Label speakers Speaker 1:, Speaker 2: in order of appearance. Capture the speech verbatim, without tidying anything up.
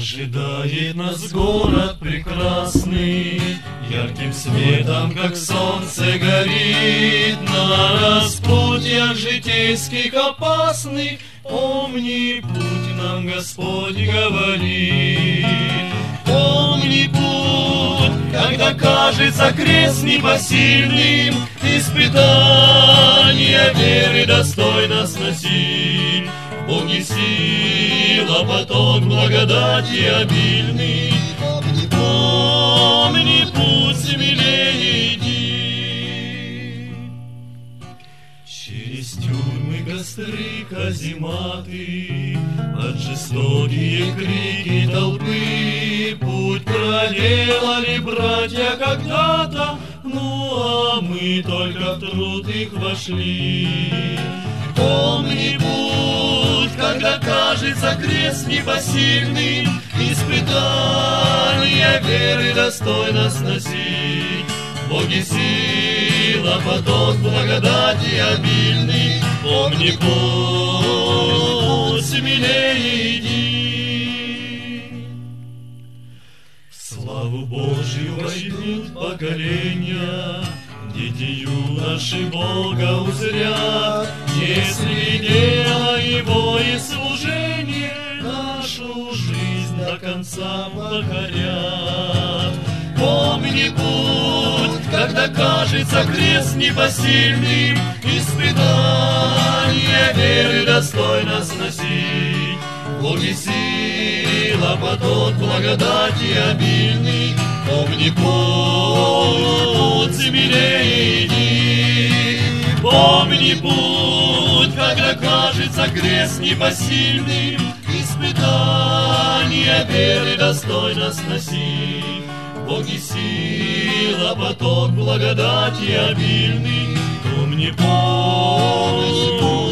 Speaker 1: Ожидает нас город прекрасный, ярким светом, как солнце, горит. На распутьях житейских опасных помни, путь нам Господь говорит. Помни путь, когда кажется крест непосильным, испытания веры достойно сносить. Бог не сила, поток благодати обильный. Помни, помни, путь смелее иди. Через тюрьмы, костры, казематы, под жестокие крики толпы путь проделали братья когда-то, ну а мы только в труд их вошли. Помни путь, когда кажется крест непосильным, испытания веры достойно сносить. Боги сила, поток благодати обильный. Помни путь, смелее иди. В славу Божью войдут поколения, дети юноши Бога узрят, если дело Его и служение нашу жизнь до конца покорят. Помни путь, когда кажется крест непосильным, испытания веры достойно сносить. Боги сила, поток благодати обильный. Помни путь, смелее иди. Помни путь, когда кажется крест непосильным, испытания веры достойно сносить. Боги сила, поток благодати обильный. Помни путь.